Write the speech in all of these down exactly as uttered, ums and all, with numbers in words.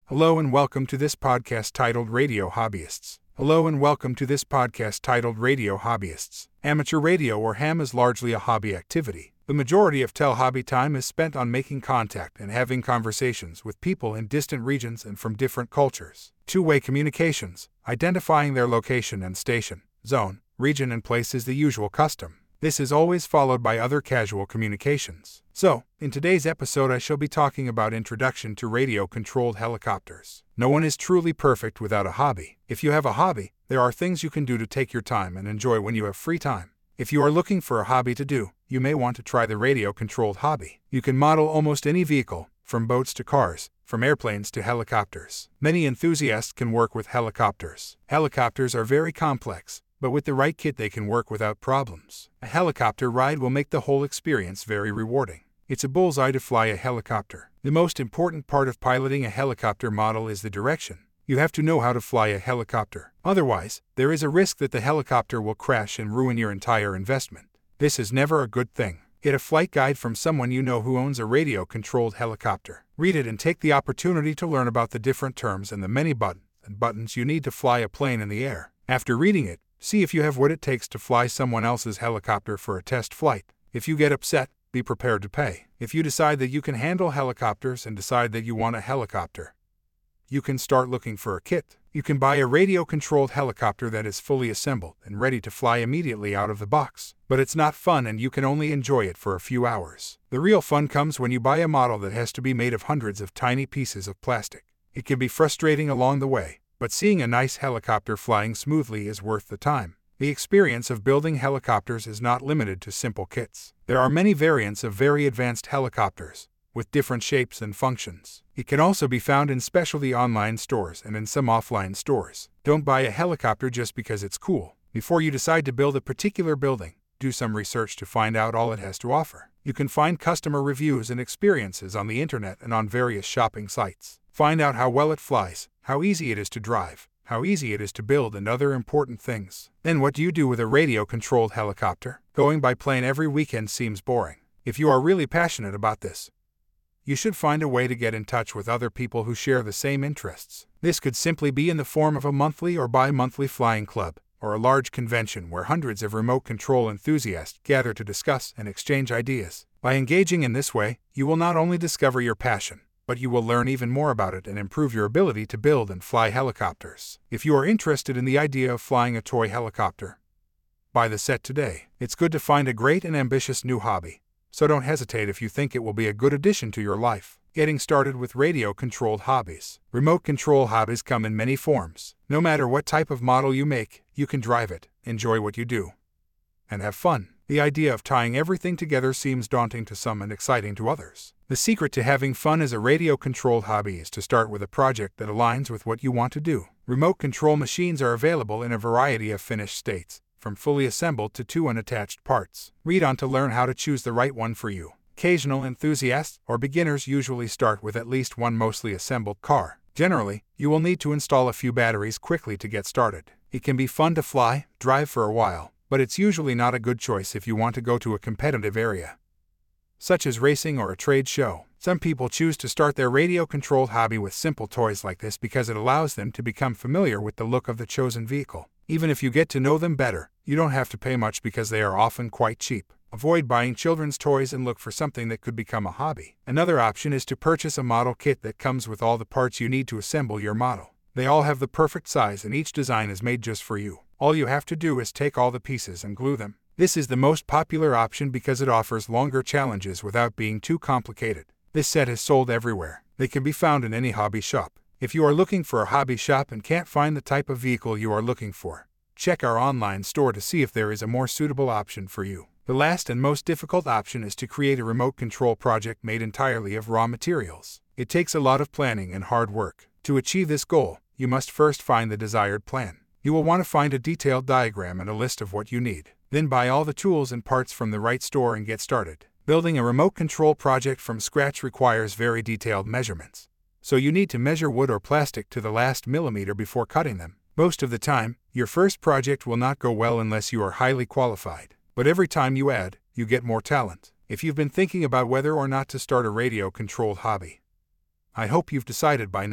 Hello and welcome to this podcast titled Radio Hobbyists. Hello and welcome to this podcast titled Radio Hobbyists. Amateur radio or ham is largely a hobby activity. The majority of tele-hobby time is spent on making contact and having conversations with people in distant regions and from different cultures. Two-way communications, identifying their location and station, zone, region and place is the usual custom. This is always followed by other casual communications. So, in today's episode I shall be talking about introduction to radio-controlled helicopters. No one is truly perfect without a hobby. If you have a hobby, there are things you can do to take your time and enjoy when you have free time. If you are looking for a hobby to do, you may want to try the radio-controlled hobby. You can model almost any vehicle, from boats to cars, from airplanes to helicopters. Many enthusiasts can work with helicopters. Helicopters are very complex, but with the right kit they can work without problems. A helicopter ride will make the whole experience very rewarding. It's a bullseye to fly a helicopter. The most important part of piloting a helicopter model is the direction. You have to know how to fly a helicopter. Otherwise, there is a risk that the helicopter will crash and ruin your entire investment. This is never a good thing. Get a flight guide from someone you know who owns a radio-controlled helicopter. Read it and take the opportunity to learn about the different terms and the many buttons and buttons you need to fly a plane in the air. After reading it, see if you have what it takes to fly someone else's helicopter for a test flight. If you get upset, be prepared to pay. If you decide that you can handle helicopters and decide that you want a helicopter, you can start looking for a kit. You can buy a radio-controlled helicopter that is fully assembled and ready to fly immediately out of the box. But it's not fun and you can only enjoy it for a few hours. The real fun comes when you buy a model that has to be made of hundreds of tiny pieces of plastic. It can be frustrating along the way, but seeing a nice helicopter flying smoothly is worth the time. The experience of building helicopters is not limited to simple kits. There are many variants of very advanced helicopters, with different shapes and functions. It can also be found in specialty online stores and in some offline stores. Don't buy a helicopter just because it's cool. Before you decide to build a particular building, do some research to find out all it has to offer. You can find customer reviews and experiences on the internet and on various shopping sites. Find out how well it flies, how easy it is to drive, how easy it is to build and other important things. Then what do you do with a radio-controlled helicopter? Going by plane every weekend seems boring. If you are really passionate about this, you should find a way to get in touch with other people who share the same interests. This could simply be in the form of a monthly or bi-monthly flying club, or a large convention where hundreds of remote control enthusiasts gather to discuss and exchange ideas. By engaging in this way, you will not only discover your passion, but you will learn even more about it and improve your ability to build and fly helicopters. If you are interested in the idea of flying a toy helicopter, buy the set today. It's good to find a great and ambitious new hobby, so don't hesitate if you think it will be a good addition to your life. Getting started with radio-controlled hobbies. Remote control hobbies come in many forms. No matter what type of model you make, you can drive it, enjoy what you do, and have fun. The idea of tying everything together seems daunting to some and exciting to others. The secret to having fun as a radio-controlled hobby is to start with a project that aligns with what you want to do. Remote control machines are available in a variety of finished states, from fully assembled to two unattached parts. Read on to learn how to choose the right one for you. Occasional enthusiasts or beginners usually start with at least one mostly assembled car. Generally, you will need to install a few batteries quickly to get started. It can be fun to fly, drive for a while, but it's usually not a good choice if you want to go to a competitive area, such as racing or a trade show. Some people choose to start their radio-controlled hobby with simple toys like this because it allows them to become familiar with the look of the chosen vehicle. Even if you get to know them better, you don't have to pay much because they are often quite cheap. Avoid buying children's toys and look for something that could become a hobby. Another option is to purchase a model kit that comes with all the parts you need to assemble your model. They all have the perfect size and each design is made just for you. All you have to do is take all the pieces and glue them. This is the most popular option because it offers longer challenges without being too complicated. This set is sold everywhere. They can be found in any hobby shop. If you are looking for a hobby shop and can't find the type of vehicle you are looking for, check our online store to see if there is a more suitable option for you. The last and most difficult option is to create a remote control project made entirely of raw materials. It takes a lot of planning and hard work. To achieve this goal, you must first find the desired plan. You will want to find a detailed diagram and a list of what you need. Then buy all the tools and parts from the right store and get started. Building a remote control project from scratch requires very detailed measurements. So you need to measure wood or plastic to the last millimeter before cutting them. Most of the time, your first project will not go well unless you are highly qualified. But every time you add, you get more talent. If you've been thinking about whether or not to start a radio-controlled hobby, I hope you've decided by now.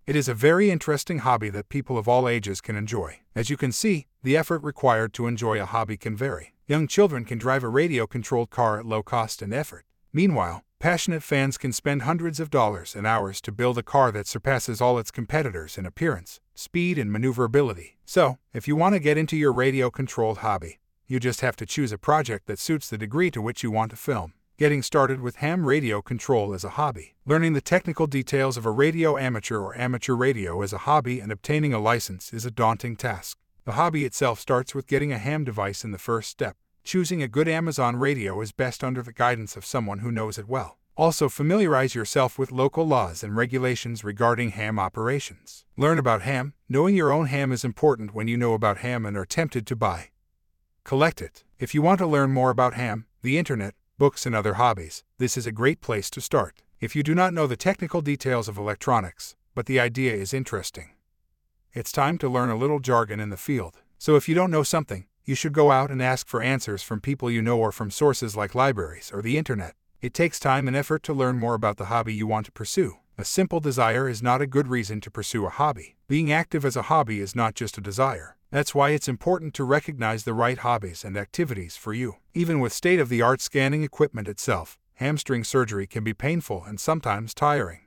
It is a very interesting hobby that people of all ages can enjoy. As you can see, the effort required to enjoy a hobby can vary. Young children can drive a radio-controlled car at low cost and effort. Meanwhile, passionate fans can spend hundreds of dollars and hours to build a car that surpasses all its competitors in appearance, speed, and maneuverability. So, if you want to get into your radio-controlled hobby, you just have to choose a project that suits the degree to which you want to film. Getting started with ham radio control as a hobby. Learning the technical details of a radio amateur or amateur radio as a hobby and obtaining a license is a daunting task. The hobby itself starts with getting a ham device in the first step. Choosing a good Amazon radio is best under the guidance of someone who knows it well. Also, familiarize yourself with local laws and regulations regarding ham operations. Learn about ham. Knowing your own ham is important when you know about ham and are tempted to buy. Collect it. If you want to learn more about ham, the internet, books, and other hobbies, this is a great place to start. If you do not know the technical details of electronics, but the idea is interesting, it's time to learn a little jargon in the field. So if you don't know something, you should go out and ask for answers from people you know or from sources like libraries or the internet. It takes time and effort to learn more about the hobby you want to pursue. A simple desire is not a good reason to pursue a hobby. Being active as a hobby is not just a desire. That's why it's important to recognize the right hobbies and activities for you. Even with state-of-the-art scanning equipment itself, hamstring surgery can be painful and sometimes tiring.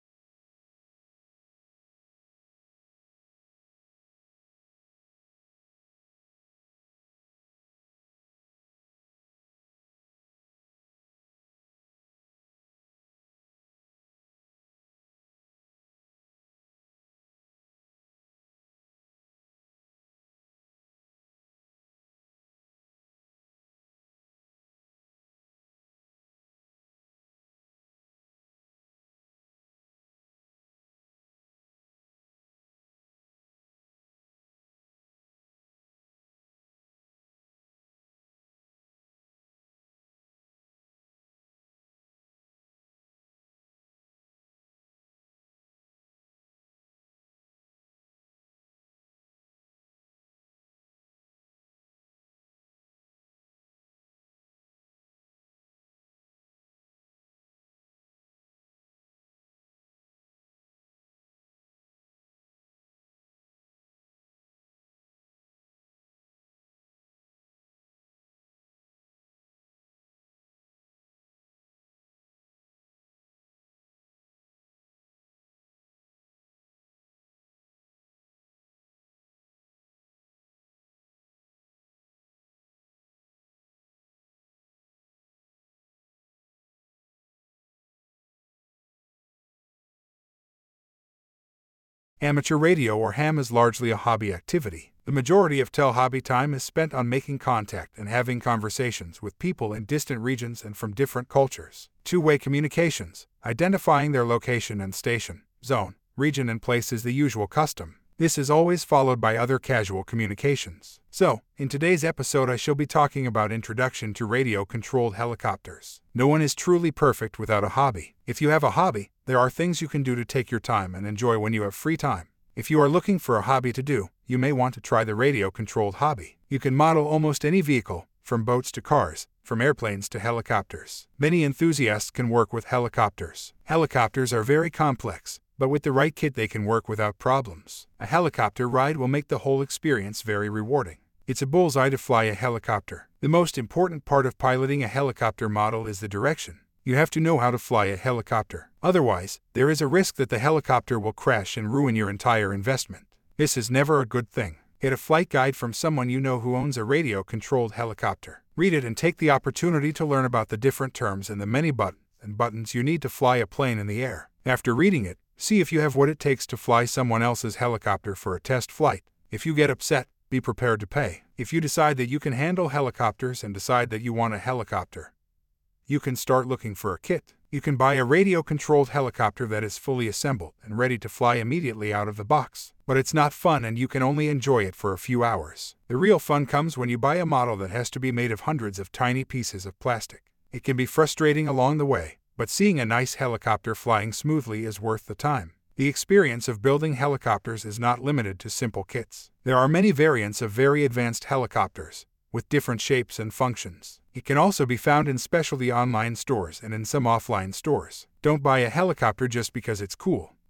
Amateur radio or ham is largely a hobby activity. The majority of Tell Hobby time is spent on making contact and having conversations with people in distant regions and from different cultures. Two-way communications, identifying their location and station, zone, region, and place is the usual custom. This is always followed by other casual communications. So, in today's episode I shall be talking about introduction to radio-controlled helicopters. No one is truly perfect without a hobby. If you have a hobby, there are things you can do to take your time and enjoy when you have free time. If you are looking for a hobby to do, you may want to try the radio-controlled hobby. You can model almost any vehicle, from boats to cars, from airplanes to helicopters. Many enthusiasts can work with helicopters. Helicopters are very complex, but with the right kit they can work without problems. A helicopter ride will make the whole experience very rewarding. It's a bullseye to fly a helicopter. The most important part of piloting a helicopter model is the direction. You have to know how to fly a helicopter. Otherwise, there is a risk that the helicopter will crash and ruin your entire investment. This is never a good thing. Get a flight guide from someone you know who owns a radio-controlled helicopter. Read it and take the opportunity to learn about the different terms and the many buttons and buttons you need to fly a plane in the air. After reading it, see if you have what it takes to fly someone else's helicopter for a test flight. If you get upset, be prepared to pay. If you decide that you can handle helicopters and decide that you want a helicopter, you can start looking for a kit. You can buy a radio-controlled helicopter that is fully assembled and ready to fly immediately out of the box. But it's not fun and you can only enjoy it for a few hours. The real fun comes when you buy a model that has to be made of hundreds of tiny pieces of plastic. It can be frustrating along the way, but seeing a nice helicopter flying smoothly is worth the time. The experience of building helicopters is not limited to simple kits. There are many variants of very advanced helicopters, with different shapes and functions. It can also be found in specialty online stores and in some offline stores. Don't buy a helicopter just because it's cool.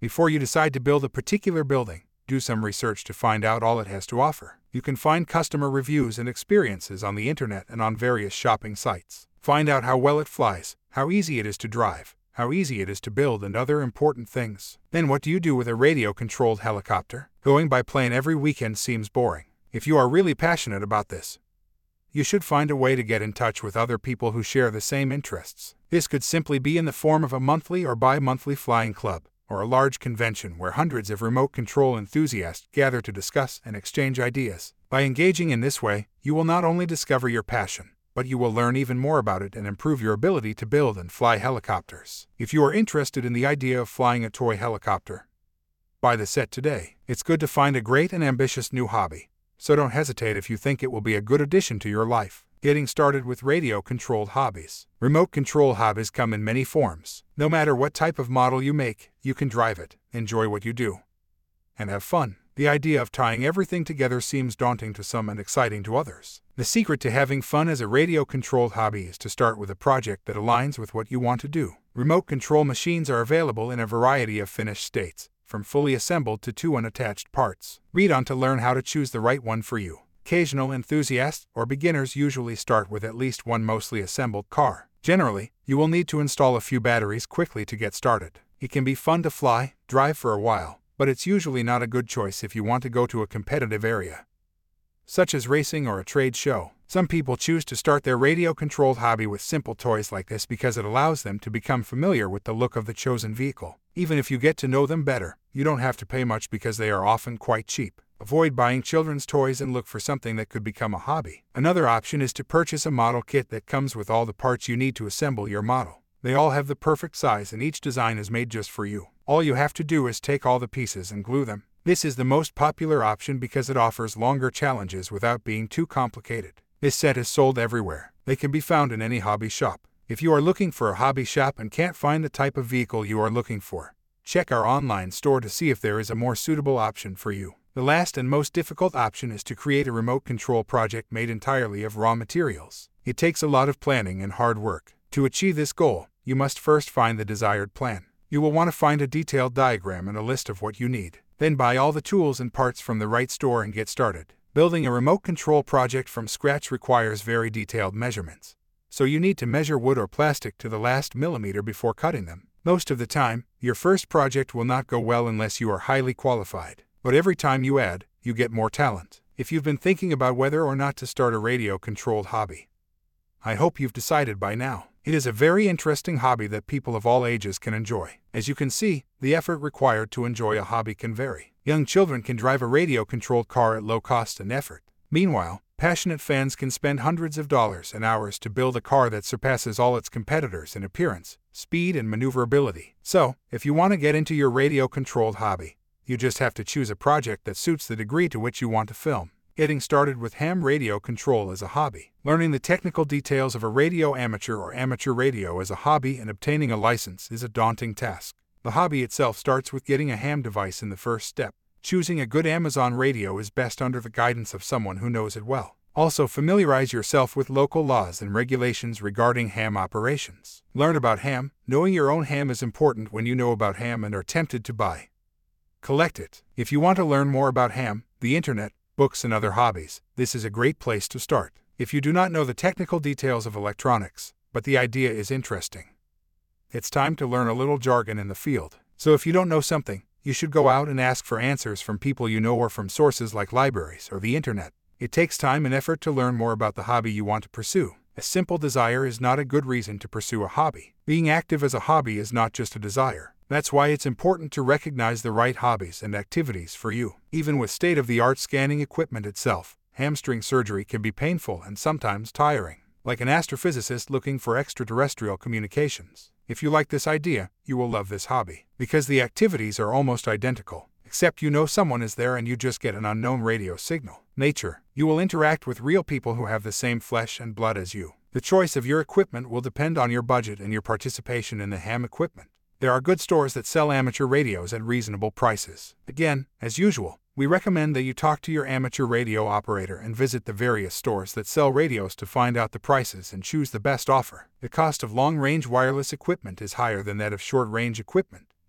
Before you decide to build a particular building, do some research to find out all it has to offer. You can find customer reviews and experiences on the internet and on various shopping sites. Find out how well it flies, how easy it is to drive, how easy it is to build, and other important things. Then what do you do with a radio-controlled helicopter? Going by plane every weekend seems boring. If you are really passionate about this, you should find a way to get in touch with other people who share the same interests. This could simply be in the form of a monthly or bi-monthly flying club, or a large convention where hundreds of remote control enthusiasts gather to discuss and exchange ideas. By engaging in this way, you will not only discover your passion, but you will learn even more about it and improve your ability to build and fly helicopters. If you are interested in the idea of flying a toy helicopter, buy the set today. It's good to find a great and ambitious new hobby, so don't hesitate if you think it will be a good addition to your life. Getting started with radio-controlled hobbies. Remote control hobbies come in many forms. No matter what type of model you make, you can drive it, enjoy what you do, and have fun. The idea of tying everything together seems daunting to some and exciting to others. The secret to having fun as a radio-controlled hobby is to start with a project that aligns with what you want to do. Remote control machines are available in a variety of finished states, from fully assembled to two unattached parts. Read on to learn how to choose the right one for you. Occasional enthusiasts or beginners usually start with at least one mostly assembled car. Generally, you will need to install a few batteries quickly to get started. It can be fun to fly, drive for a while, but it's usually not a good choice if you want to go to a competitive area, such as racing or a trade show. Some people choose to start their radio-controlled hobby with simple toys like this because it allows them to become familiar with the look of the chosen vehicle. Even if you get to know them better, you don't have to pay much because they are often quite cheap. Avoid buying children's toys and look for something that could become a hobby. Another option is to purchase a model kit that comes with all the parts you need to assemble your model. They all have the perfect size and each design is made just for you. All you have to do is take all the pieces and glue them. This is the most popular option because it offers longer challenges without being too complicated. This set is sold everywhere. They can be found in any hobby shop. If you are looking for a hobby shop and can't find the type of vehicle you are looking for, check our online store to see if there is a more suitable option for you. The last and most difficult option is to create a remote control project made entirely of raw materials. It takes a lot of planning and hard work. To achieve this goal, you must first find the desired plan. You will want to find a detailed diagram and a list of what you need. Then buy all the tools and parts from the right store and get started. Building a remote control project from scratch requires very detailed measurements, so you need to measure wood or plastic to the last millimeter before cutting them. Most of the time, your first project will not go well unless you are highly qualified. But every time you add, you get more talent. If you've been thinking about whether or not to start a radio-controlled hobby, I hope you've decided by now. It is a very interesting hobby that people of all ages can enjoy. As you can see, the effort required to enjoy a hobby can vary. Young children can drive a radio-controlled car at low cost and effort. Meanwhile, passionate fans can spend hundreds of dollars and hours to build a car that surpasses all its competitors in appearance, speed, and maneuverability. So, if you want to get into your radio-controlled hobby, you just have to choose a project that suits the degree to which you want to film. Getting started with ham radio control as a hobby. Learning the technical details of a radio amateur or amateur radio as a hobby and obtaining a license is a daunting task. The hobby itself starts with getting a ham device in the first step. Choosing a good Amazon radio is best under the guidance of someone who knows it well. Also, familiarize yourself with local laws and regulations regarding ham operations. Learn about ham. Knowing your own ham is important when you know about ham and are tempted to buy. Collect it. If you want to learn more about ham, the internet, books, and other hobbies, this is a great place to start. If you do not know the technical details of electronics, but the idea is interesting, it's time to learn a little jargon in the field. So if you don't know something, you should go out and ask for answers from people you know or from sources like libraries or the internet. It takes time and effort to learn more about the hobby you want to pursue. A simple desire is not a good reason to pursue a hobby. Being active as a hobby is not just a desire. That's why it's important to recognize the right hobbies and activities for you. Even with state-of-the-art scanning equipment itself, hamstring surgery can be painful and sometimes tiring. Like an astrophysicist looking for extraterrestrial communications. If you like this idea, you will love this hobby. Because the activities are almost identical, except you know someone is there and you just get an unknown radio signal. Nature. You will interact with real people who have the same flesh and blood as you. The choice of your equipment will depend on your budget and your participation in the ham equipment. There are good stores that sell amateur radios at reasonable prices. Again, as usual, we recommend that you talk to your amateur radio operator and visit the various stores that sell radios to find out the prices and choose the best offer. The cost of long-range wireless equipment is higher than that of short-range equipment.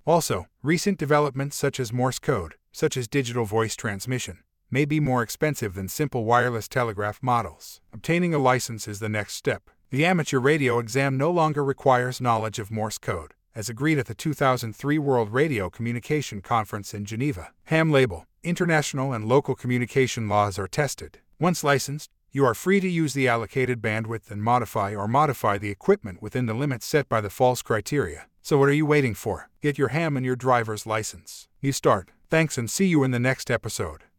Also, recent developments such as Morse code, such as digital voice transmission, may be more expensive than simple wireless telegraph models. Obtaining a license is the next step. The amateur radio exam no longer requires knowledge of Morse code, as agreed at the two thousand three World Radio Communication Conference in Geneva. Ham label, international and local communication laws are tested. Once licensed, you are free to use the allocated bandwidth and modify or modify the equipment within the limits set by the false criteria. So what are you waiting for? Get your ham and your driver's license. You start. Thanks and see you in the next episode.